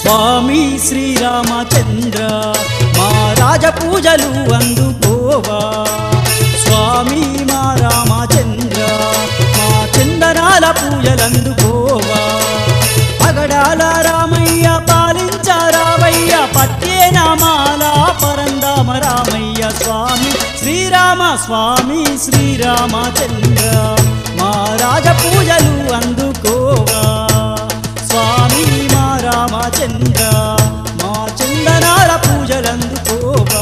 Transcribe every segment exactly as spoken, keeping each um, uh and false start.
స్వామి శ్రీరామచంద్ర మా రాజ పూజలు అందుకోవా స్వామి మా రామచంద్ర మా చందనాల పూజలందుకోవా పగడాల రామయ్య పాలించారావయ్య పట్టేనామాల పరందామ రామయ్య స్వామి శ్రీరామ స్వామి శ్రీరామచంద్ర మా రాజ పూజలు అందుకోవా స్వామి మా రామచంద్ర మా చందనాల పూజలందుకోవా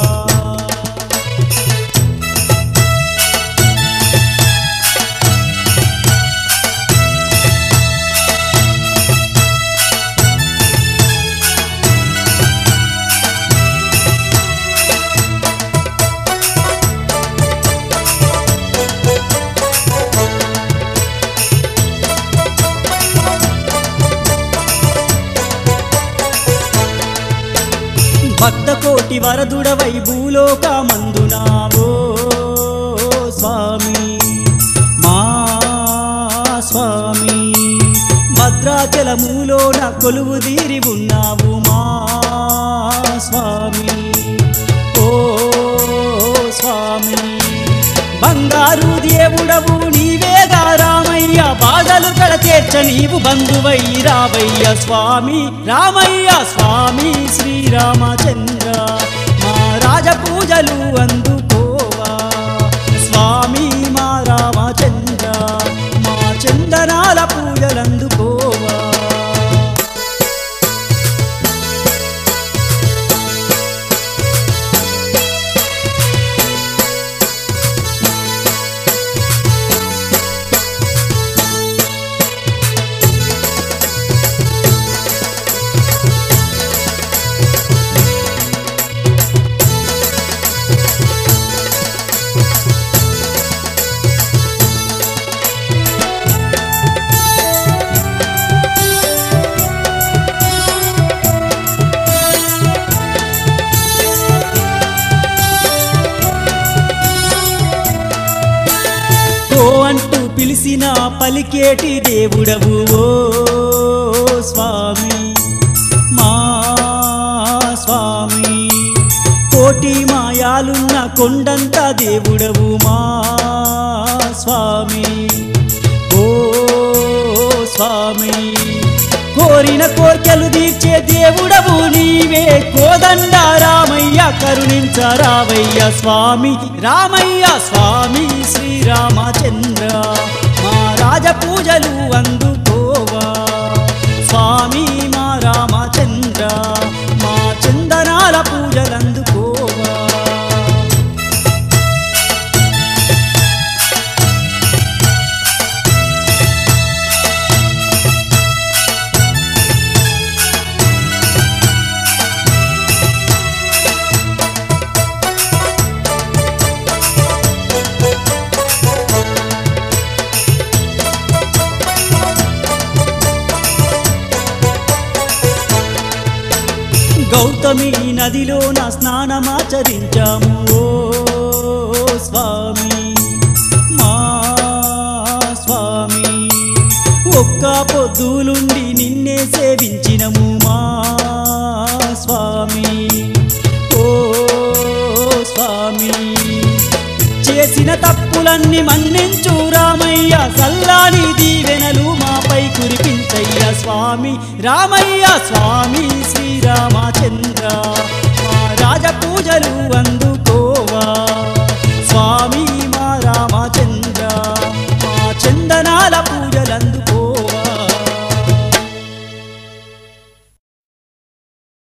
భక్త కోటి వరదుడవై భూలోకమందునావో స్వామి మా స్వామి భద్రాచలములోన కొలువు తీరి ఉన్నావు మా స్వామి ఓ స్వామి బంగారు దేవుడవు నీవేగా రామయ్య బాధలు కడతీర్చ నీవు బంధువై రావయ్య స్వామి రామయ్య స్వామి శ్రీరామచంద్ర మా రాజ పూజలు అందుకోవా స్వామి మా రామచంద్ర మా చందనాల పూజలందుకోవా అంటూ పిలిసిన పలికేటి దేవుడవు ఓ స్వామి మా స్వామి కోటి మాయాలున్న కొండంత దేవుడవు మా స్వామి ఓ స్వామి కోరిన కోర్కెలు తీర్చే దేవుడవు నీవే కోదండ రామయ్య కరుణించరావయ్య స్వామి రామయ్య స్వామి శ్రీరామచంద్ర మా రాజ పూజలు అందుకోవా స్వామి మా రామచంద్ర మా చందనాల పూజలందుకోవా గౌతమి నదిలో నా స్నానమాచరించాము ఓ స్వామి మా స్వామి ఒక్క పొద్దులుండి నిన్నే సేవించినము మా స్వామి ఓ స్వామి చేసిన తప్పులన్నీ మన్నించు రామయ్య సల్లాని దీవెనలు మాపై కురిపించయ్య స్వామి రామయ్య స్వామి శ్రీరామచంద్ర మా రాజ పూజలు అందు